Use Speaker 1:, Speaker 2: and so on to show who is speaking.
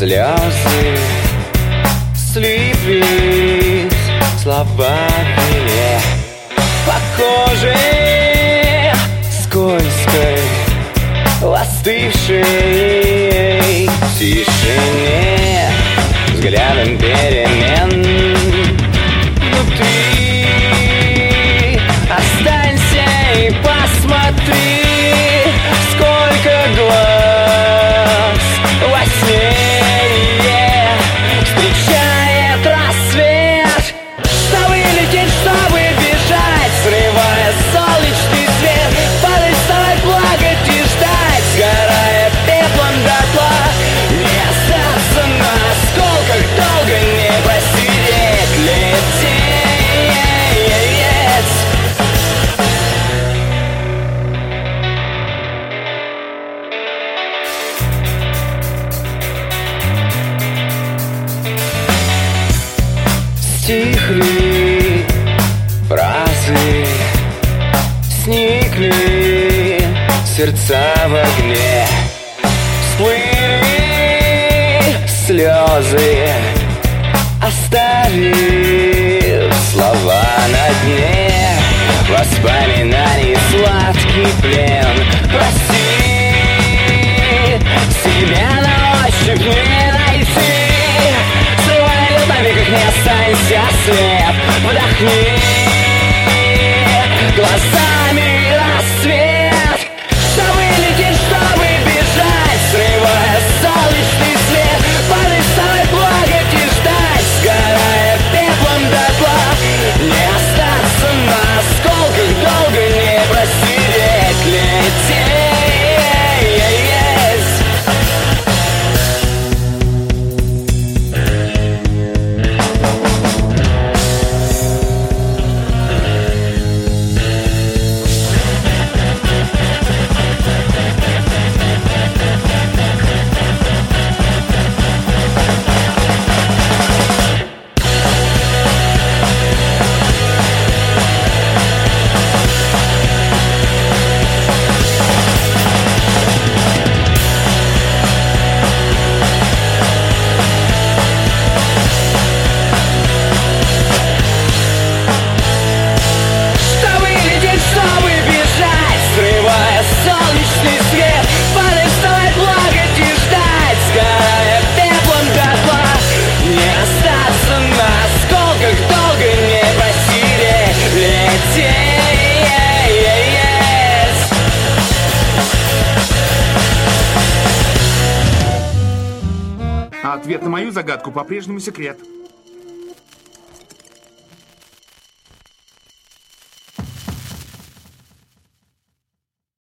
Speaker 1: слезы слиплись словами по коже скользкой, остывшей в тишине, взглядом перемен внутри. Останься и посмотри, сколько глаз во сне встречает рассвет, чтобы лететь, чтобы бежать, срывая солнечный свет, падать, вставать, плакать и ждать, сгорая пеплом дотла. Не остаться на осколках, долго не посидеть, лететь. Стихли фразы, сникли сердца в огне, всплыли слезы, оставив слова на дне воспоминаний сладкий плен. Прости, себя на ощупь не найти, срывая летами, как не останься слеп. Вдохни глазами рассвет, чтобы лететь, чтобы бежать, срывая солнечный свет, падать, вставать, плакать и ждать, сгорая пеплом дотла. Не остаться на осколках, долго не просидеть, лететь.
Speaker 2: А ответ на мою загадку по-прежнему секрет.